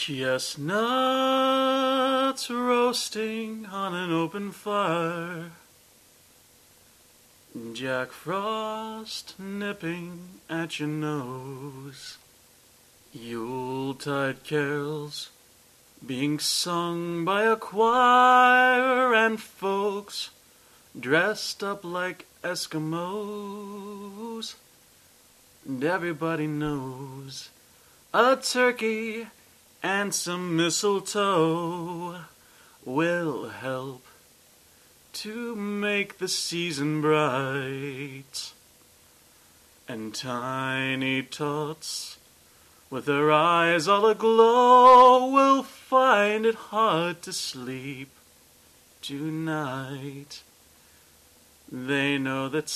Chestnuts roasting on an open fire, Jack Frost nipping at your nose, Yuletide carols being sung by a choir, and folks dressed up like Eskimos. And everybody knows a turkey and some mistletoe will help to make the season bright. And tiny tots with their eyes all aglow will find it hard to sleep tonight. They know that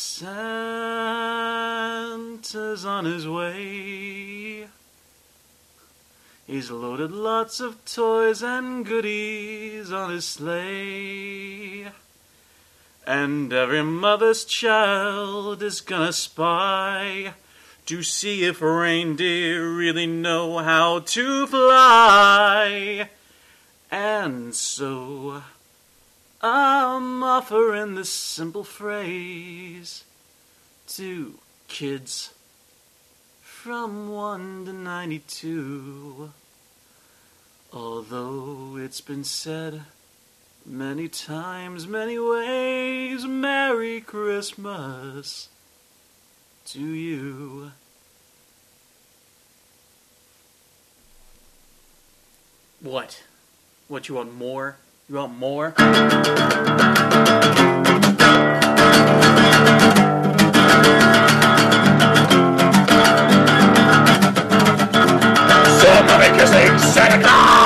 Santa's on his way. He's loaded lots of toys and goodies on his sleigh. And every mother's child is gonna spy to see if reindeer really know how to fly. And so I'm offering this simple phrase to kids from 1 to 92. Although it's been said many times, many ways, Merry Christmas to you. What? What, you want more? You want more? Somebody kissing Santa Claus!